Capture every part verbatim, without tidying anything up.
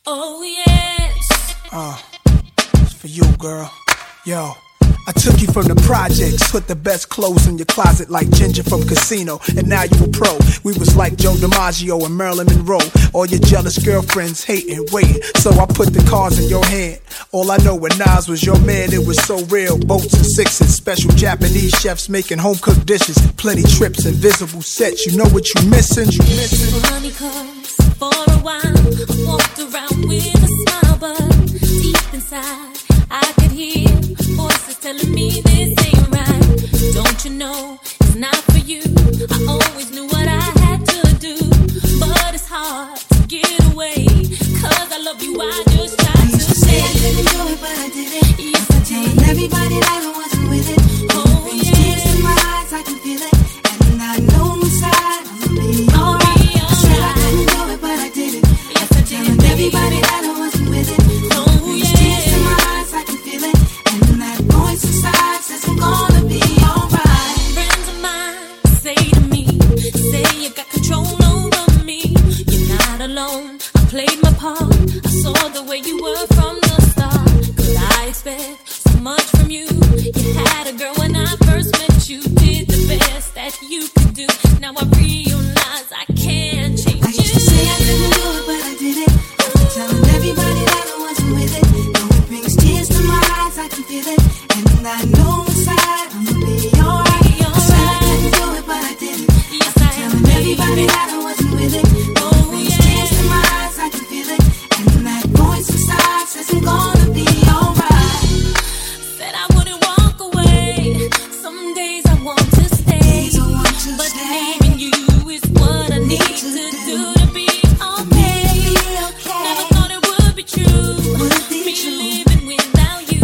Oh yes. Uh, it's for you, girl. Yo, I took you from the projects, put the best clothes in your closet like Ginger from Casino, and now you a pro. We was like Joe DiMaggio and Marilyn Monroe. All your jealous girlfriends hating, waiting, so I put the cards in your hand. All I know when Nas was your man, it was so real. Boats and sixes, special Japanese chefs making home-cooked dishes, plenty trips, invisible sets. You know what you missing? You missing? Honeycombs for a while, I walked around with a smile, but deep inside I could hear voices telling me this ain't right. Don't you know it's not for you? I always knew what I had to do, but it's hard to get away, cause I love you, I just tried I used to to say say I couldn't do it, but I did it. Yes, I Telling did. everybody that I wasn't with it. Oh, Brings yeah. tears to my eyes, I can feel it. And I know inside I'ma be I'll alright. be I said I alright. couldn't do it, but I did it. Yes, I did it, Telling baby. everybody that I wasn't with it. Oh, Brings yeah. tears to my eyes, I can feel it. And that voice inside says I'm gonna be alright. Friends of mine say to me, say you got control over me. You're not alone, I played my part. I saw the way you were from the start. Could I expect so much from you? You had a girl when I first met you. Did the best that you could do. Now I realize I can't change I used to say I couldn't do it, but I did it. After telling everybody that I wasn't with it. Though it brings tears to my eyes, I can feel it. And I know inside I'ma be alright. I said I couldn't do it, but I did it. Yes, After I am, telling everybody baby. that I wasn't with it. Though it Oh, brings yeah. tears to my eyes, I can feel it. And that voice inside says I'm gonna be alright. Said I wouldn't walk away. Some days I want to stay, Days I want to but stay. leaving you is what I need to do to be okay. Be okay. Never thought it would be true. Would it be Me true? living without you.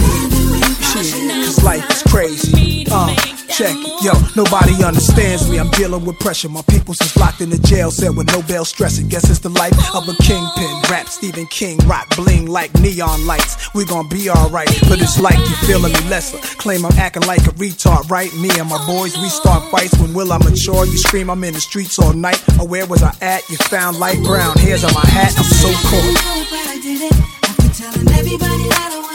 Shit, this life is crazy. Uh, check, yo, nobody understands me. I'm dealing with pressure. My people's is locked in the jail cell with no bail stressing. Guess it's the life of a kingpin. Rap Stephen King, rock bling like neon lights. We gon' be alright, but it's like you feeling me lesser. Claim I'm acting like a retard, right? Me and my boys, we start fights. When will I mature? You scream I'm in the streets all night. Or where was I at? You found light brown hairs on my hat. I'm so cold. But I did it. After telling everybody that I